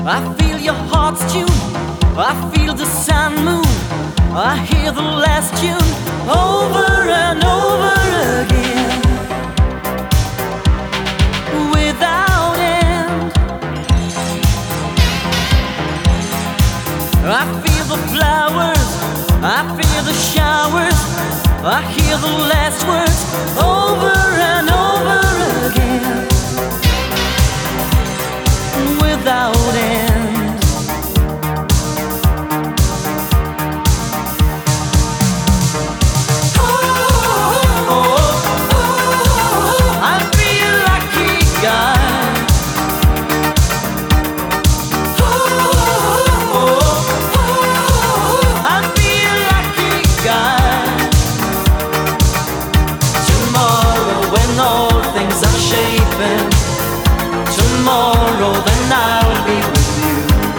I feel your heart's tune, I feel the sun moon, I hear the last tune over and over again, without end. I feel the flowers, I feel the showers, I hear the last words over and over again, without end. Tomorrow, then I'll be with you.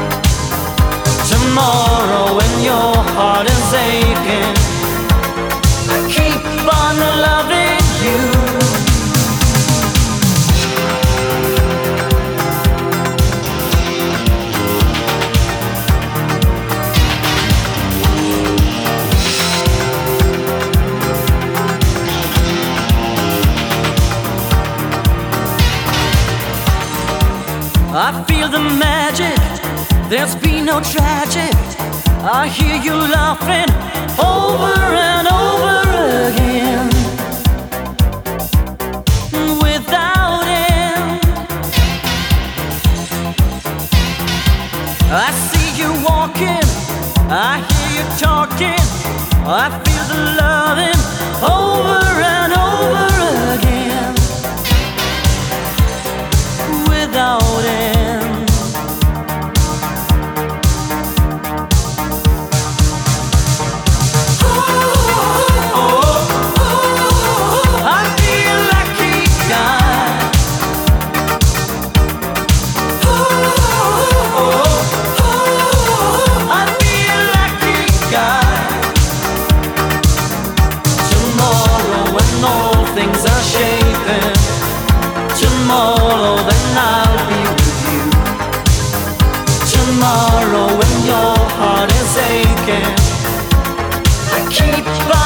Tomorrow, when your heart is aching, I keep on loving you. I feel the magic, there's been no tragic. I hear you laughing over and over again, without end. I see you walking, I hear you talking, I feel the loving over and over again, without end. Things are shaping. Tomorrow, then I'll be with you. Tomorrow, when your heart is aching, I keep